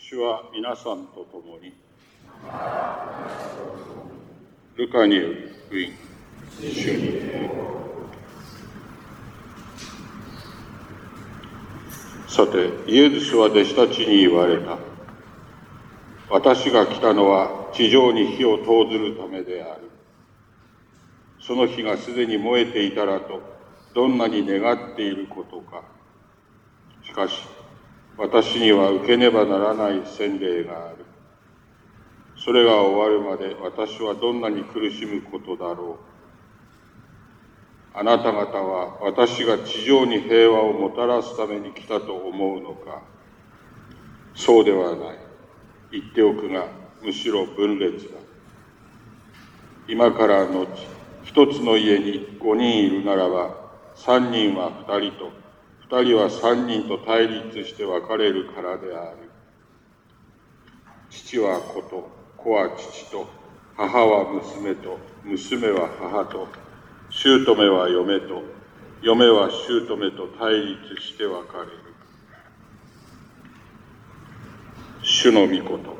主は皆さんと共に。ルカによる福音。主に栄光。さて、イエスは弟子たちに言われた。私が来たのは地上に火を投ずるためである。その火がすでに燃えていたらと、どんなに願っていることか。しかし、私には受けねばならない洗礼がある。それが終わるまで私はどんなに苦しむことだろう。あなた方は私が地上に平和をもたらすために来たと思うのか。そうではない。言っておくが、むしろ分裂だ。今からのち、一つの家に5人いるならば、3人は2人と、2人は3人と対立して分かれるからである。父は子と、子は父と、母は娘と、娘は母と、姑は嫁と、嫁は姑と対立して分かれる。主の御言葉。